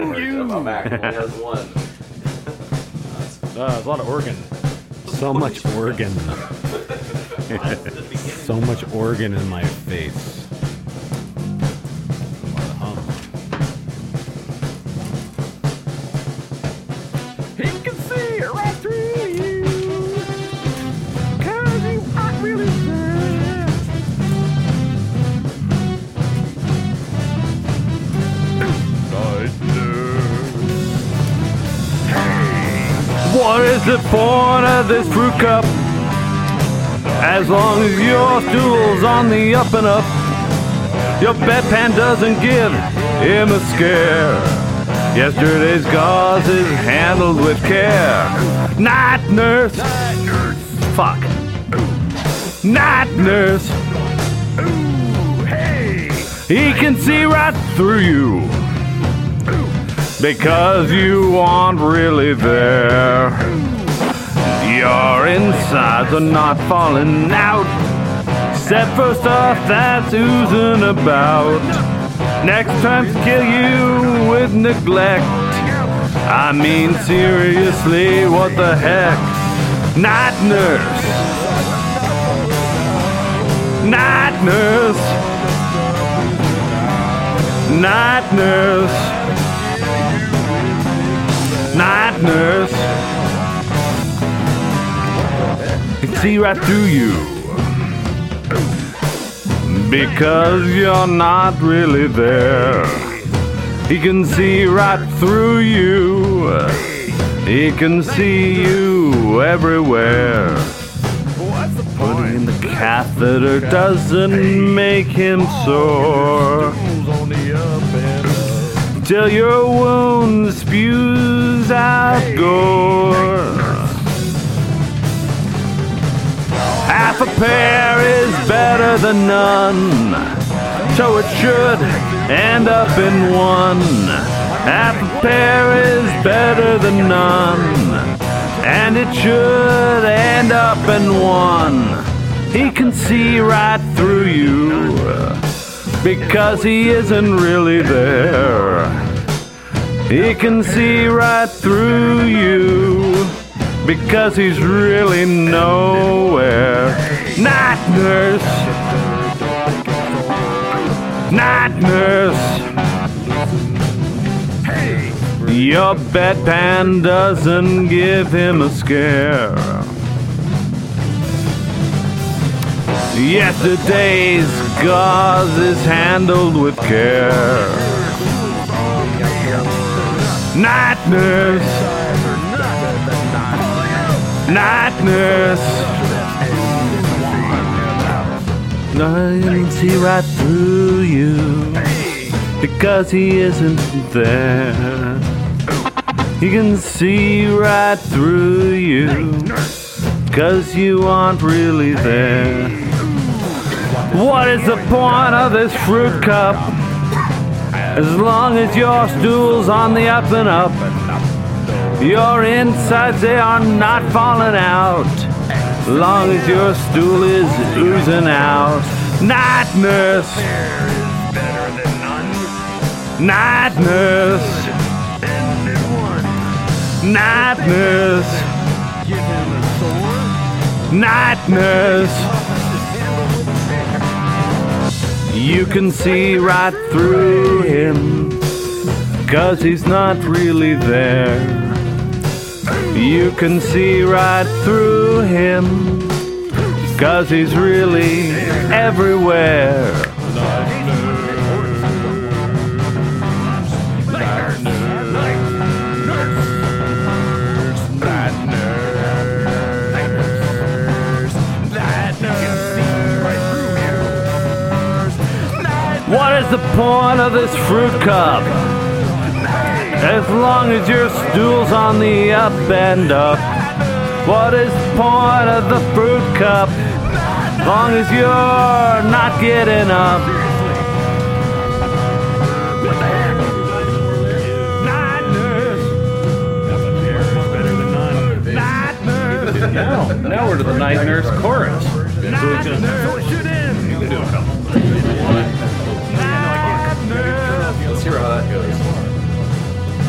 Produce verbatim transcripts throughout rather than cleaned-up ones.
You. My back only has one. Uh, there's a lot of organ. So much organ. So much organ in my face. Um, He can see it right through you. Cause you aren't really there. What is the point of this fruit cup? As long as your stool's on the up and up, your bedpan doesn't give him a scare. Yesterday's gauze is handled with care. Night nurse. Fuck. Night nurse. He can see right through you. Because you aren't really there. Your insides are not falling out, except for stuff that's oozing about. Next time to kill you with neglect. I mean seriously, what the heck? Night nurse. Night nurse. Night nurse. Night nurse. He can see right through you. Because you're not really there. He can see right through you. He can see you everywhere. Putting in the catheter doesn't make him sore. Till your wound spews out gore. Half a pair is better than none, so it should end up in one. Half a pair is better than none, and it should end up in one. He can see right through you, because he isn't really there. He can see right through you, because he's really nowhere. Night nurse. Night nurse. Your bedpan doesn't give him a scare. Yesterday's gauze is handled with care. Night nurse. Night nurse. I can see right through you, because he isn't there. He can see right through you, because you aren't really there. What is the point of this fruit cup? As long as your stool's on the up and up, your insides, they are not falling out. As long as your stool is oozing out. Night nurse. Night nurse. Night nurse. Night nurse. You can see right through him, 'cause he's not really there. You can see right through him, 'cause he's really everywhere. What is the point of this fruit cup? As long as your stool's on the up and up. What is the point of the fruit cup? As long as you're not getting up. Night nurse. Night nurse. Now, now we're to the night nurse chorus. Night nurse. Do a couple. Let's hear how that goes.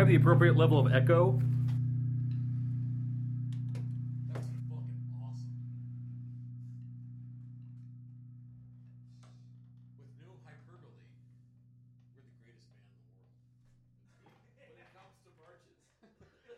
the appropriate level of echo